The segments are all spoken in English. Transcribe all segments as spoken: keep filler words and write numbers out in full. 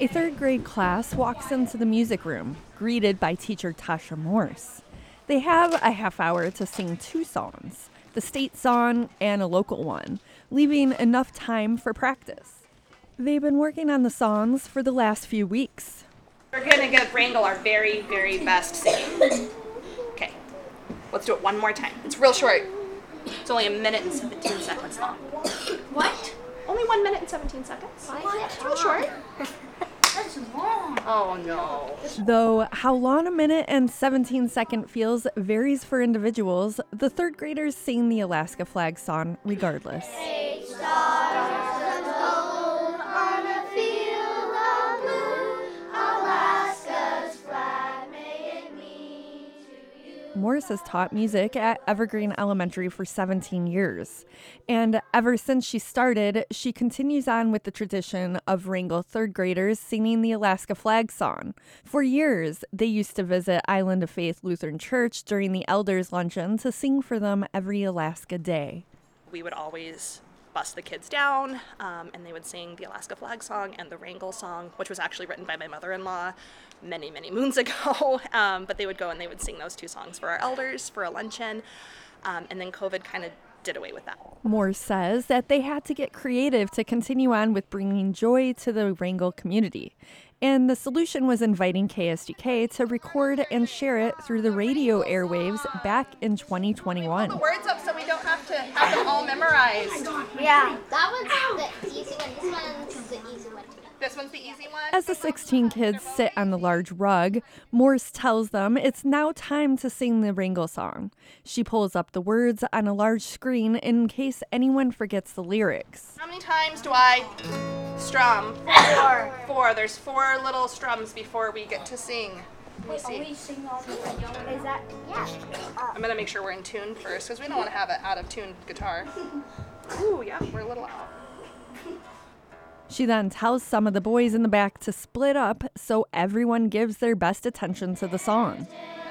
A third grade class walks into the music room, greeted by teacher Tasha Morse. They have a half hour to sing two songs, the state song and a local one, leaving enough time for practice. They've been working on the songs for the last few weeks. We're going to give Wrangell our very, very best singing. Okay, let's do it one more time. It's real short. It's only a minute and seventeen seconds long. What? Only one minute and seventeen seconds. What? It's real short. That's long. Oh, no. Though how long a minute and seventeen second feels varies for individuals, the third graders sing the Alaska Flag song regardless. Eight stars gold on a field of blue, Alaska's flag, may it mean to you. Morris has taught music at Evergreen Elementary for seventeen years. And ever since she started, she continues on with the tradition of Wrangell third graders singing the Alaska Flag song. For years, they used to visit Island of Faith Lutheran Church during the Elders Luncheon to sing for them every Alaska Day. We would always bust the kids down, um, and they would sing the Alaska Flag song and the Wrangell song, which was actually written by my mother-in-law many, many moons ago. um, but they would go and they would sing those two songs for our elders for a luncheon, um, and then COVID kind of did away with that. Moore says that they had to get creative to continue on with bringing joy to the Wrangell community. And the solution was inviting K S D K to record and share it through the radio airwaves back in twenty twenty-one. The words up so we don't have to have them all memorized. Yeah. That one's the easy one. This one's the easy one. This one's the easy one. As the sixteen kids sit on the large rug, Morse tells them it's now time to sing the Wrangell song. She pulls up the words on a large screen in case anyone forgets the lyrics. How many times do I strum? Four. Four. There's four little strums before we get to sing. Let me see. Sing all the way. Is that? Yeah. I'm gonna make sure we're in tune first because we don't want to have an out of tune guitar. Ooh, yeah, we're a little out. She then tells some of the boys in the back to split up so everyone gives their best attention to the song.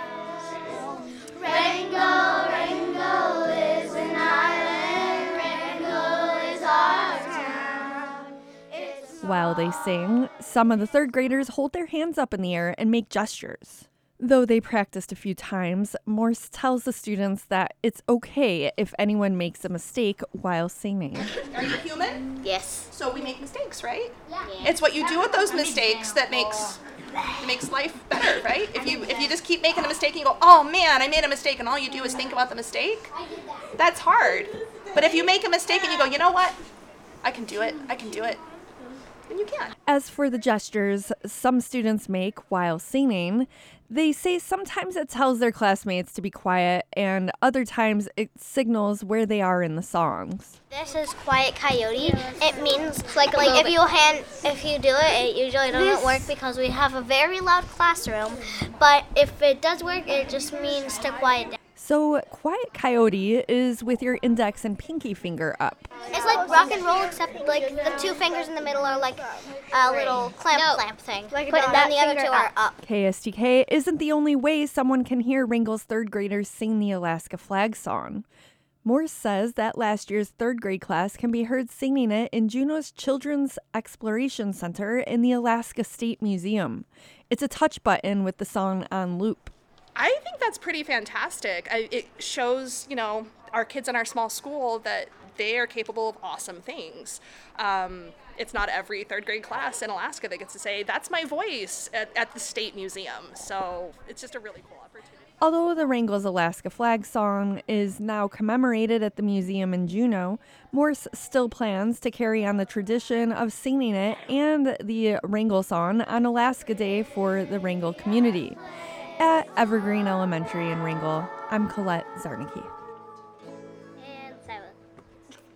Wrangell, Wrangell is an island. Wrangell is our town. It's While they sing, some of the third graders hold their hands up in the air and make gestures. Though they practiced a few times, Morse tells the students that it's okay if anyone makes a mistake while singing. Are you human? Yes. So we make mistakes, right? Yeah. It's what you do with those mistakes that makes makes life better, right? If you if you just keep making a mistake and you go, oh man, I made a mistake, and all you do is think about the mistake, that's hard. But if you make a mistake and you go, you know what? I can do it. I can do it. Then you can. As for the gestures some students make while singing, they say sometimes it tells their classmates to be quiet and other times it signals where they are in the songs. This is Quiet Coyote. It means like like if you hand if you do it, it usually doesn't work because we have a very loud classroom. But if it does work, it just means to quiet down. So Quiet Coyote is with your index and pinky finger up. It's like rock and roll, except like the two fingers in the middle are like a little clamp clamp thing. Like but then the other two are up. K S D K isn't the only way someone can hear Wrangell's third graders sing the Alaska Flag song. Morse says that last year's third grade class can be heard singing it in Juneau's Children's Exploration Center in the Alaska State Museum. It's a touch button with the song on loop. I think that's pretty fantastic. I, it shows, you know, our kids in our small school that they are capable of awesome things. Um, it's not every third grade class in Alaska that gets to say, that's my voice at, at the State Museum. So it's just a really cool opportunity. Although the Wrangell's Alaska Flag song is now commemorated at the museum in Juneau, Morse still plans to carry on the tradition of singing it and the Wrangell song on Alaska Day for the Wrangell community. At Evergreen Elementary in Wrangell, I'm Colette Zarnicki.